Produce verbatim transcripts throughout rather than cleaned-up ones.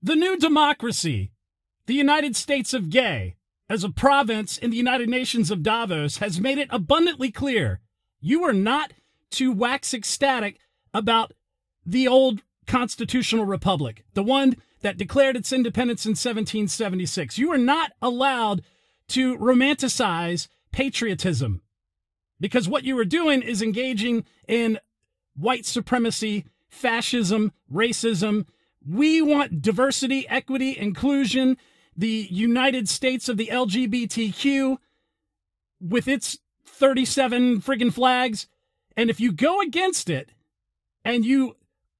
The new democracy, the United States of Gay, as a province in the United Nations of Davos, has made it abundantly clear you are not to wax ecstatic about the old constitutional republic, the one that declared its independence in seventeen seventy-six. You are not allowed to romanticize patriotism, because what you are doing is engaging in white supremacy, fascism, racism. We want diversity, equity, inclusion, the United States of the L G B T Q with its thirty-seven friggin' flags. And if you go against it and you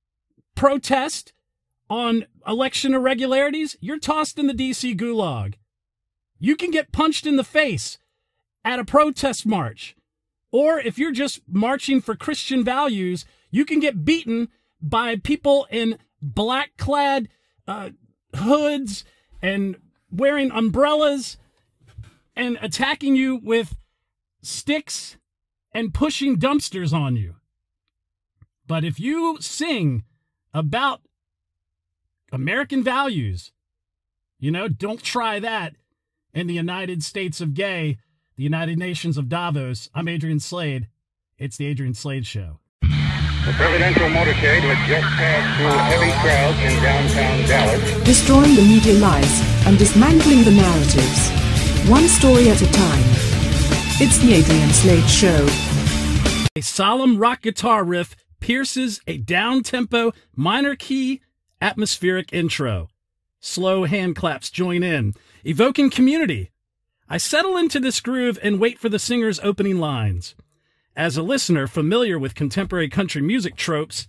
protest on election irregularities, you're tossed in the D C gulag. You can get punched in the face at a protest march. Or if you're just marching for Christian values, you can get beaten by people in black-clad uh, hoods and wearing umbrellas and attacking you with sticks and pushing dumpsters on you. But if you sing about American values, you know, don't try that in the United States of Gay, the United Nations of Davos. I'm Adrian Slade. It's the Adrian Slade Show. The presidential motorcade had just passed through heavy crowds in downtown Dallas, destroying the media lies and dismantling the narratives, one story at a time. It's the Adrian Slade Show. A solemn rock guitar riff pierces a down-tempo, minor key, atmospheric intro. Slow hand claps join in, evoking community. I settle into this groove and wait for the singer's opening lines. As a listener familiar with contemporary country music tropes,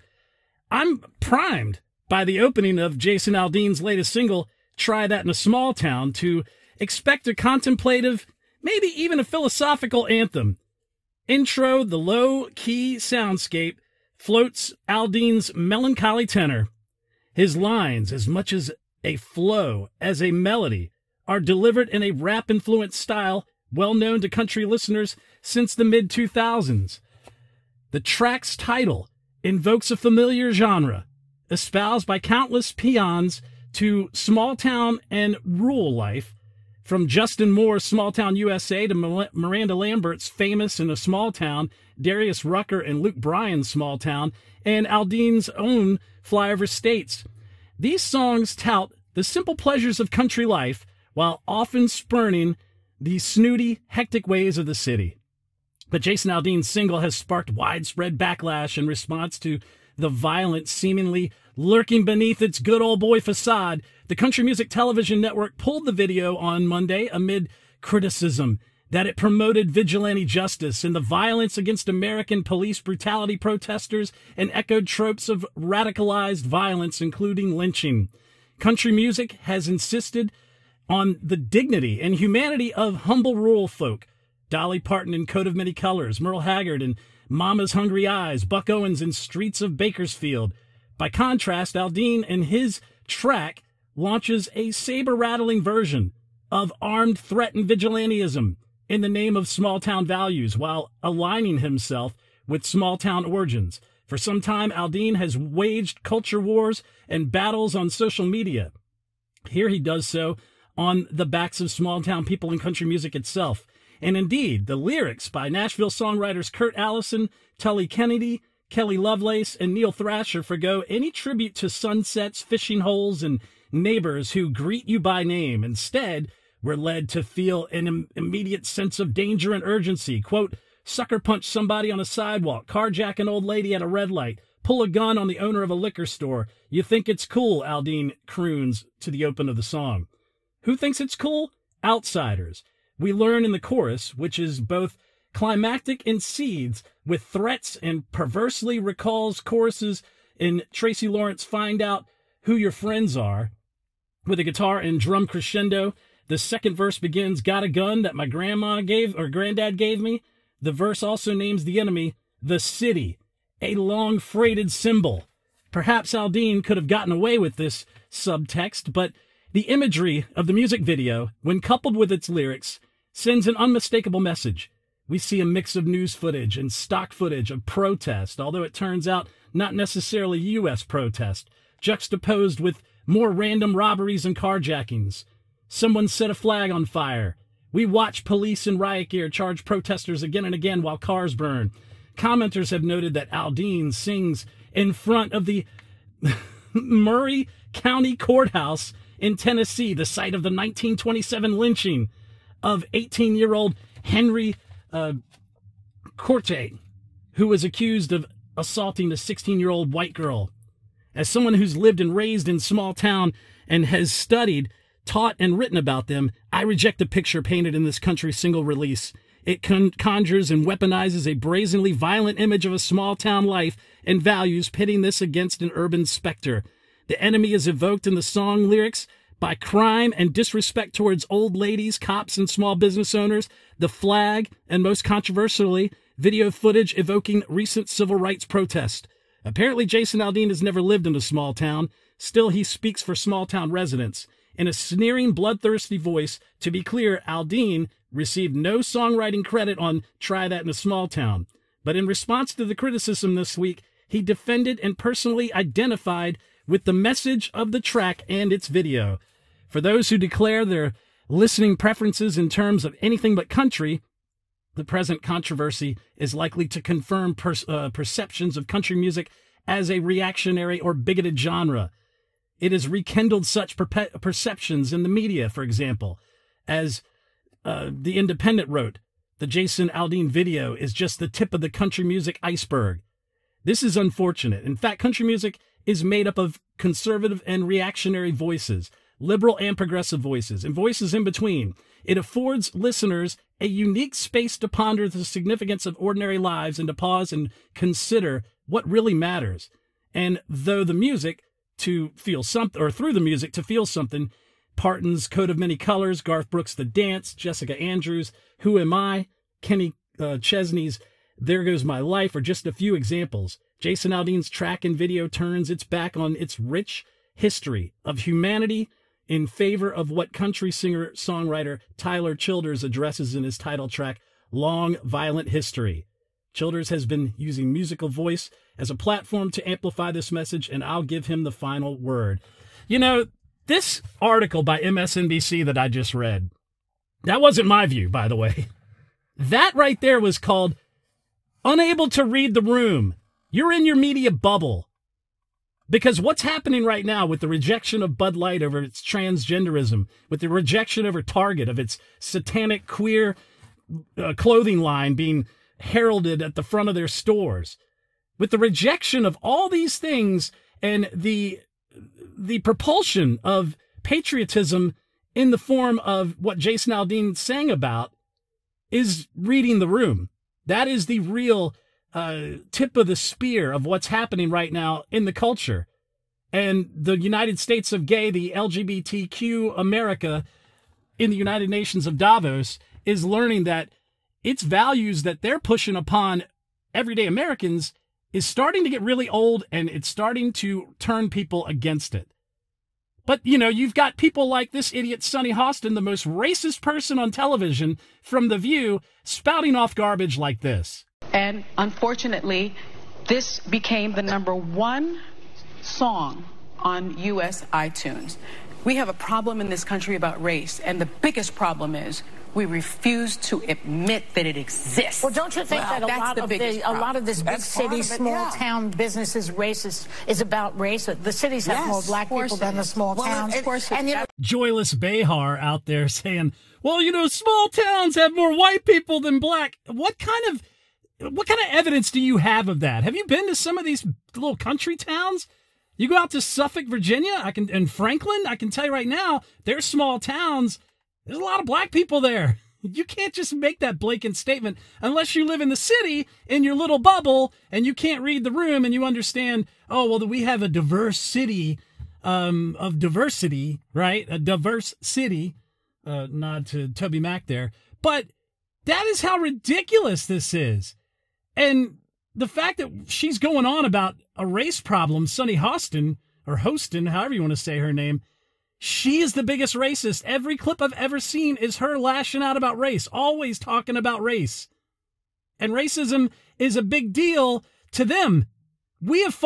I'm primed by the opening of Jason Aldean's latest single, Try That in a Small Town, to expect a contemplative, maybe even a philosophical anthem. Intro, the low-key soundscape, floats Aldean's melancholy tenor. His lines, as much as a flow as a melody, are delivered in a rap-influenced style well known to country listeners since the mid two thousands. The track's title invokes a familiar genre, espoused by countless peons to small-town and rural life, from Justin Moore's Small Town U S A to Miranda Lambert's Famous in a Small Town, Darius Rucker and Luke Bryan's Small Town, and Aldean's own Flyover States. These songs tout the simple pleasures of country life while often spurning the snooty, hectic ways of the city. But Jason Aldean's single has sparked widespread backlash in response to the violence seemingly lurking beneath its good old boy facade. The Country Music Television Network pulled the video on Monday amid criticism that it promoted vigilante justice and the violence against American police brutality protesters and echoed tropes of radicalized violence, including lynching. Country music has insisted on the dignity and humanity of humble rural folk. Dolly Parton in Coat of Many Colors, Merle Haggard in Mama's Hungry Eyes, Buck Owens in Streets of Bakersfield. By contrast, Aldean in his track launches a saber-rattling version of armed threat and vigilantism in the name of small-town values while aligning himself with small-town origins. For some time, Aldean has waged culture wars and battles on social media. Here he does so on the backs of small-town people and country music itself. And indeed, the lyrics by Nashville songwriters Kurt Allison, Tully Kennedy, Kelly Lovelace, and Neil Thrasher forgo any tribute to sunsets, fishing holes, and neighbors who greet you by name. Instead, we're led to feel an im- immediate sense of danger and urgency. Quote, sucker punch somebody on a sidewalk, carjack an old lady at a red light, pull a gun on the owner of a liquor store. You think it's cool, Aldean croons to the open of the song. Who thinks it's cool? Outsiders. We learn in the chorus, which is both climactic and seeds with threats and perversely recalls choruses in Tracy Lawrence Find Out Who Your Friends Are. With a guitar and drum crescendo, the second verse begins, got a gun that my grandma gave or granddad gave me. The verse also names the enemy, the city, a long freighted symbol. Perhaps Aldean could have gotten away with this subtext, but the imagery of the music video, when coupled with its lyrics, sends an unmistakable message. We see a mix of news footage and stock footage of protest, although it turns out not necessarily U S protest, juxtaposed with More random robberies and carjackings. Someone set a flag on fire. We watch police in riot gear charge protesters again and again while cars burn. Commenters have noted that Aldean sings in front of the Murray County Courthouse in Tennessee, the site of the nineteen twenty-seven lynching of eighteen-year-old Henry uh, Corte, who was accused of assaulting a sixteen-year-old white girl. As someone who's lived and raised in small town and has studied, taught, and written about them, I reject the picture painted in this country's single release. It con- conjures and weaponizes a brazenly violent image of a small town life and values, pitting this against an urban specter. The enemy is evoked in the song lyrics by crime and disrespect towards old ladies, cops, and small business owners, the flag, and most controversially, video footage evoking recent civil rights protests. Apparently, Jason Aldean has never lived in a small town. Still, he speaks for small town residents. In a sneering, bloodthirsty voice, to be clear, Aldean received no songwriting credit on Try That in a Small Town. But in response to the criticism this week, he defended and personally identified with the message of the track and its video. For those who declare their listening preferences in terms of anything but country, the present controversy is likely to confirm per- uh, perceptions of country music as a reactionary or bigoted genre. It has rekindled such perpe- perceptions in the media, for example, as uh, The Independent wrote, the Jason Aldean video is just the tip of the country music iceberg. This is unfortunate. In fact, country music is made up of conservative and reactionary voices, liberal and progressive voices, and voices in between. It affords listeners a unique space to ponder the significance of ordinary lives and to pause and consider what really matters. And though the music to feel something, or through the music to feel something, Parton's Coat of Many Colors, Garth Brooks' The Dance, Jessica Andrews' Who Am I?, Kenny uh, Chesney's There Goes My Life are just a few examples. Jason Aldean's track and video turns its back on its rich history of humanity in favor of what country singer-songwriter Tyler Childers addresses in his title track, Long Violent History. Childers has been using musical voice as a platform to amplify this message, and I'll give him the final word. You know, this article by M S N B C that I just read, that wasn't my view, by the way. That right there was called Unable to Read the Room. You're in your media bubble. Because what's happening right now with the rejection of Bud Light over its transgenderism, with the rejection over Target of its satanic queer uh, clothing line being heralded at the front of their stores, with the rejection of all these things and the the propulsion of patriotism in the form of what Jason Aldean sang about, is reading the room. That is the real uh, tip of the spear of what's happening right now in the culture. And the United States of Gay, the L G B T Q America in the United Nations of Davos, is learning that its values that they're pushing upon everyday Americans is starting to get really old, and it's starting to turn people against it. But, you know, you've got people like this idiot Sonny Hostin, the most racist person on television from The View, spouting off garbage like this. And unfortunately, this became the number one song on U S iTunes. We have a problem in this country about race, and the biggest problem is we refuse to admit that it exists. Well, don't you think well, that a lot of the, a lot of this big city, small yeah. town businesses racist is about race? The cities have yes, more black people than the small well, towns. Of course, and you know, Joyless Behar out there saying, "Well, you know, small towns have more white people than black." What kind of what kind of evidence do you have of that? Have you been to some of these little country towns? You go out to Suffolk, Virginia, I can, and Franklin. I can tell you right now, they're small towns. There's a lot of black people there. You can't just make that blatant statement unless you live in the city in your little bubble and you can't read the room and you understand, oh, well, we have a diverse city um, of diversity, right? A diverse city. Uh, nod to Toby Mac there. But that is how ridiculous this is. And the fact that she's going on about a race problem, Sonny Hostin, or Hostin, however you want to say her name, she is the biggest racist. Every clip I've ever seen is her lashing out about race, always talking about race. And racism is a big deal to them. We have fought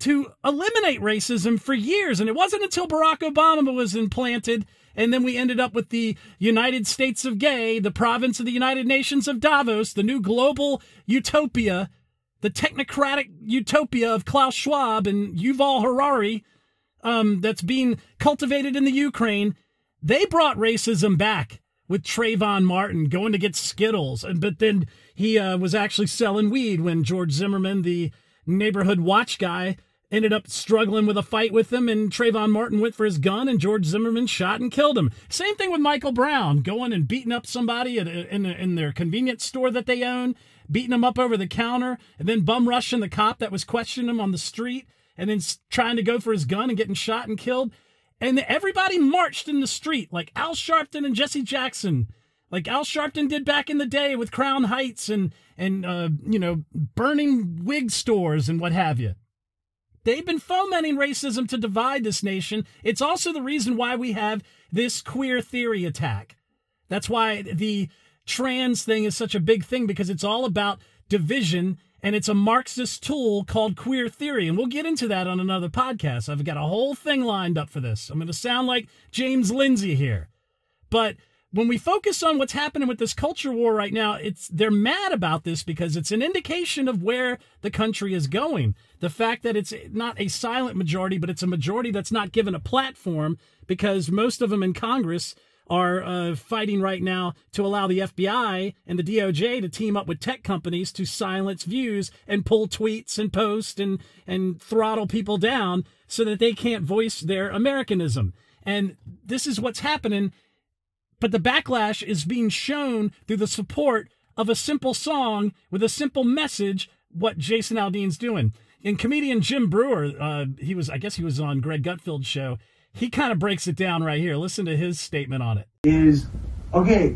to eliminate racism for years. And it wasn't until Barack Obama was implanted, and then we ended up with the United States of Gay, the province of the United Nations of Davos, the new global utopia, the technocratic utopia of Klaus Schwab and Yuval Harari, um, that's being cultivated in the Ukraine. They brought racism back with Trayvon Martin going to get Skittles. And, but then he uh, was actually selling weed when George Zimmerman, the neighborhood watch guy, ended up struggling with a fight with him, and Trayvon Martin went for his gun, and George Zimmerman shot and killed him. Same thing with Michael Brown, going and beating up somebody at a, in, a, in their convenience store that they own, beating him up over the counter, and then bum rushing the cop that was questioning him on the street, and then trying to go for his gun and getting shot and killed. And everybody marched in the street, like Al Sharpton and Jesse Jackson, like Al Sharpton did back in the day with Crown Heights and, and uh, you know, burning wig stores and what have you. They've been fomenting racism to divide this nation. It's also the reason why we have this queer theory attack. That's why the trans thing is such a big thing, because it's all about division, and it's a Marxist tool called queer theory. And we'll get into that on another podcast. I've got a whole thing lined up for this. I'm going to sound like James Lindsay here. But when we focus on what's happening with this culture war right now, it's they're mad about this because it's an indication of where the country is going. The fact that it's not a silent majority, but it's a majority that's not given a platform, because most of them in Congress are uh, fighting right now to allow the F B I and the D O J to team up with tech companies to silence views and pull tweets and post and, and throttle people down so that they can't voice their Americanism. And this is what's happening. But the backlash is being shown through the support of a simple song with a simple message, what Jason Aldean's doing. And comedian Jim Brewer, uh, he was, I guess he was on Greg Gutfeld's show. He kind of breaks it down right here. Listen to his statement on it. Is, okay,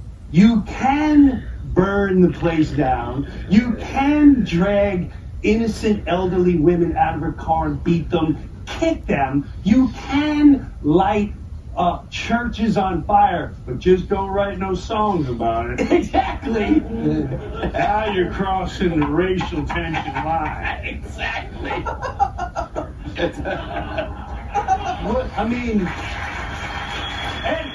you can burn the place down. You can drag innocent elderly women out of her car and beat them, kick them. You can light Uh, churches on fire, but just don't write no songs about it. Exactly. Now you're crossing the racial tension line. Exactly. What, I mean, and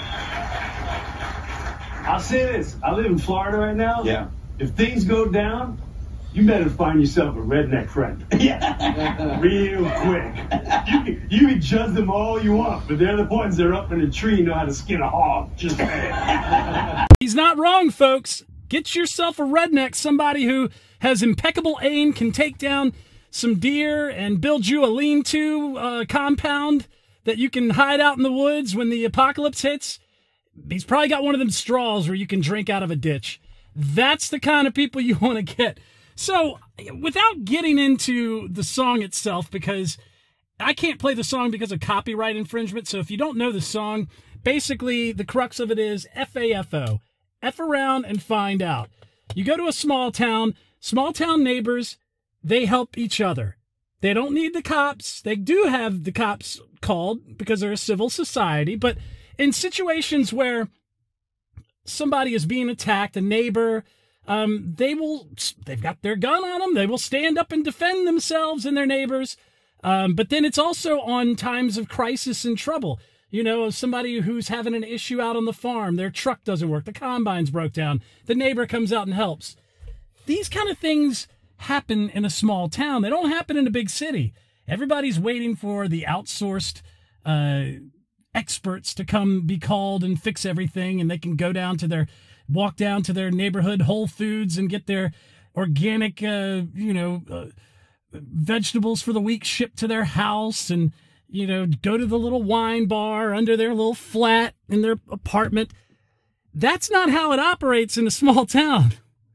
I'll say this. I live in Florida right now. Yeah. If things go down, you better find yourself a redneck friend. Yeah. Real quick. You can, you can judge them all you want, but they're the ones that are up in a tree and know how to skin a hog. Just saying. He's not wrong, folks. Get yourself a redneck, somebody who has impeccable aim, can take down some deer and build you a lean-to uh, compound that you can hide out in the woods when the apocalypse hits. He's probably got one of them straws where you can drink out of a ditch. That's the kind of people you want to get. So, without getting into the song itself, because I can't play the song because of copyright infringement, so if you don't know the song, basically the crux of it is F A F O. F around and find out. You go to a small town, small town neighbors, they help each other. They don't need the cops. They do have the cops called because they're a civil society, but in situations where somebody is being attacked, a neighbor, Um, they will, they've got their gun on them. They will stand up and defend themselves and their neighbors. Um, but then it's also on times of crisis and trouble. You know, somebody who's having an issue out on the farm, their truck doesn't work, the combine's broke down, the neighbor comes out and helps. These kind of things happen in a small town. They don't happen in a big city. Everybody's waiting for the outsourced, uh, experts to come be called and fix everything, and they can go down to their walk down to their neighborhood Whole Foods and get their organic, uh, you know, uh, vegetables for the week shipped to their house, and, you know, go to the little wine bar under their little flat in their apartment. That's not how it operates in a small town.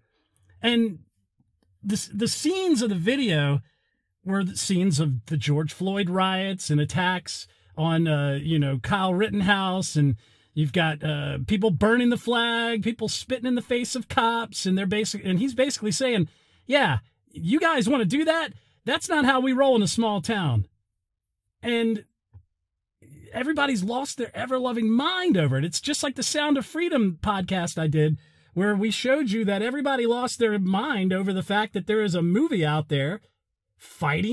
And the, the scenes of the video were the scenes of the George Floyd riots and attacks on, uh, you know, Kyle Rittenhouse, and you've got uh, people burning the flag, people spitting in the face of cops, and they're basic. And he's basically saying, "Yeah, you guys want to do that? That's not how we roll in a small town." And everybody's lost their ever-loving mind over it. It's just like the Sound of Freedom podcast I did, where we showed you that everybody lost their mind over the fact that there is a movie out there fighting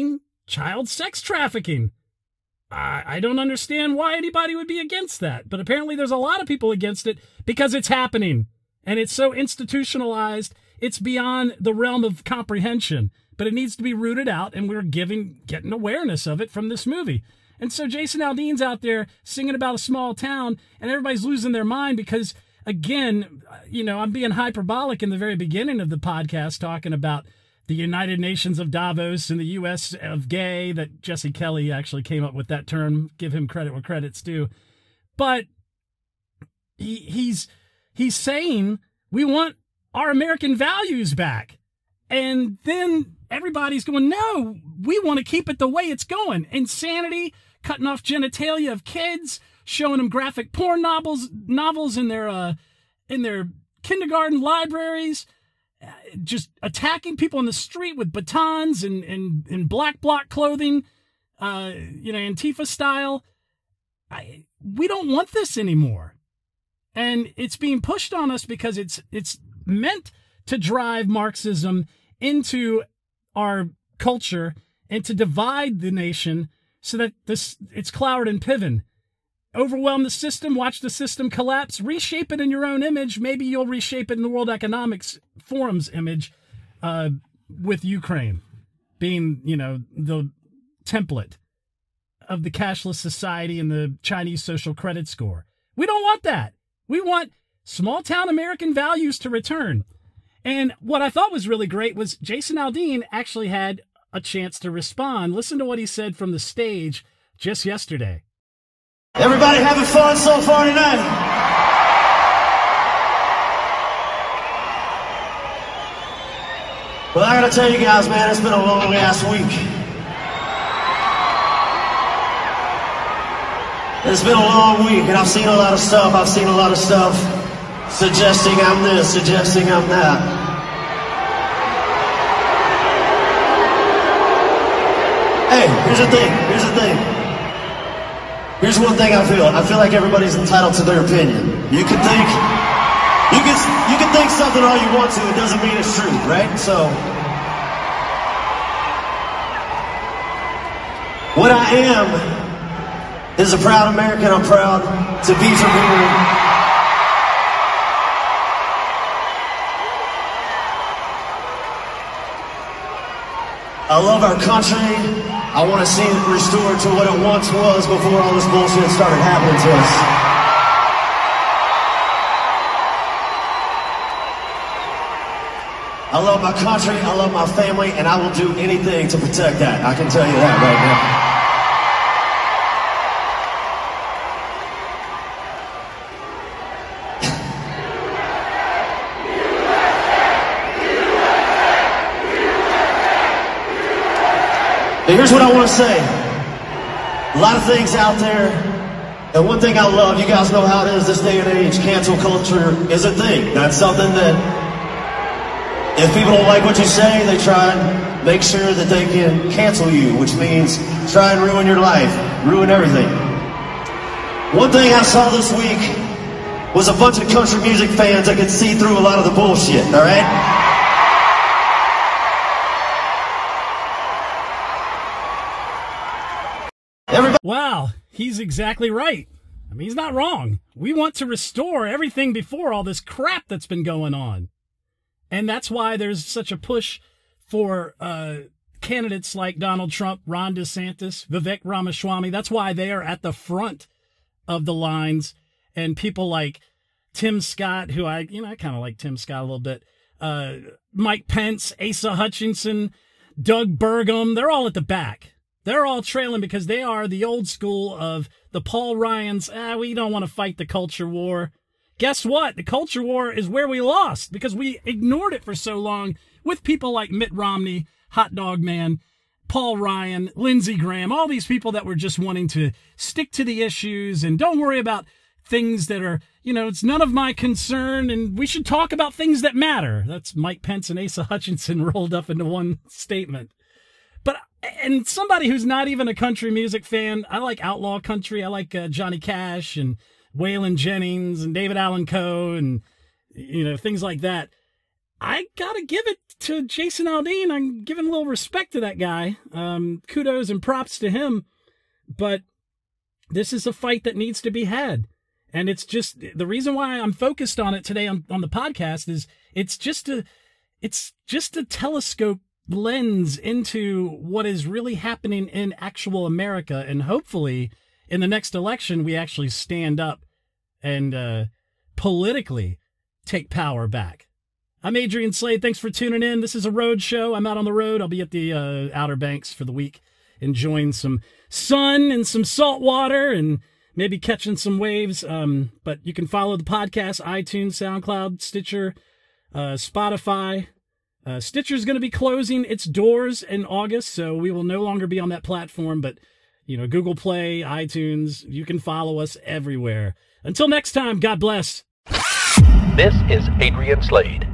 child sex trafficking. I, I don't understand why anybody would be against that, but apparently there's a lot of people against it because it's happening, and it's so institutionalized, it's beyond the realm of comprehension, but it needs to be rooted out, and we're giving, getting awareness of it from this movie. And so Jason Aldean's out there singing about a small town, and everybody's losing their mind because, again, you know, I'm being hyperbolic in the very beginning of the podcast, talking about the United Nations of Davos and the U S of gay, that Jesse Kelly actually came up with that term. Give him credit where credit's due. But he, he's he's saying we want our American values back. And then everybody's going, no, we want to keep it the way it's going. Insanity, cutting off genitalia of kids, showing them graphic porn novels novels in their uh, in their kindergarten libraries, just attacking people on the street with batons and, and, and black bloc clothing, uh, you know, Antifa style. I, we don't want this anymore. And it's being pushed on us because it's it's meant to drive Marxism into our culture and to divide the nation so that this it's Cloward and Piven. Overwhelm the system, watch the system collapse, reshape it in your own image. Maybe you'll reshape it in the World Economics Forum's image uh, with Ukraine being, you know, the template of the cashless society and the Chinese social credit score. We don't want that. We want small-town American values to return. And what I thought was really great was Jason Aldean actually had a chance to respond. Listen to what he said from the stage just yesterday. Everybody having fun so far tonight? Well, I gotta tell you guys, man, it's been a long ass week. It's been a long week, and I've seen a lot of stuff. I've seen a lot of stuff suggesting I'm this, suggesting I'm that. Hey, here's the thing, here's the thing. Here's one thing I feel. I feel like everybody's entitled to their opinion. You can think, you can, you can think something all you want to. It doesn't mean it's true, right? So, what I am is a proud American. I'm proud to be from here. I love our country. I want to see it restored to what it once was before all this bullshit started happening to us. I love my country, I love my family, and I will do anything to protect that. I can tell you that right now. Here's what I want to say. A lot of things out there, and one thing I love, you guys know how it is this day and age, cancel culture is a thing. That's something that, if people don't like what you say, they try and make sure that they can cancel you, which means try and ruin your life, ruin everything. One thing I saw this week was a bunch of country music fans that could see through a lot of the bullshit, all right? Wow, he's exactly right. I mean, he's not wrong. We want to restore everything before all this crap that's been going on. And that's why there's such a push for uh, candidates like Donald Trump, Ron DeSantis, Vivek Ramaswamy. That's why they are at the front of the lines. And people like Tim Scott, who I, you know, I kind of like Tim Scott a little bit, uh, Mike Pence, Asa Hutchinson, Doug Burgum, they're all at the back. They're all trailing because they are the old school of the Paul Ryans. Ah, we don't want to fight the culture war. Guess what? The culture war is where we lost because we ignored it for so long with people like Mitt Romney, Hot Dog Man, Paul Ryan, Lindsey Graham, all these people that were just wanting to stick to the issues and don't worry about things that are, you know, it's none of my concern and we should talk about things that matter. That's Mike Pence and Asa Hutchinson rolled up into one statement. But, and somebody who's not even a country music fan, I like outlaw country. I like uh, Johnny Cash and Waylon Jennings and David Allan Coe and, you know, things like that. I gotta give it to Jason Aldean. I'm giving a little respect to that guy. Um, kudos and props to him. But this is a fight that needs to be had. And it's just, the reason why I'm focused on it today on, on the podcast is it's just a, it's just a telescope lens into what is really happening in actual America. And hopefully in the next election, we actually stand up and uh, politically take power back. I'm Adrian Slade. Thanks for tuning in. This is a road show. I'm out on the road. I'll be at the uh, Outer Banks for the week, enjoying some sun and some salt water and maybe catching some waves. Um, but you can follow the podcast, iTunes, SoundCloud, Stitcher, uh, Spotify. Uh, Stitcher's going to be closing its doors in August, so we will no longer be on that platform. But, you know, Google Play, iTunes, you can follow us everywhere. Until next time, God bless. This is Adrian Slade.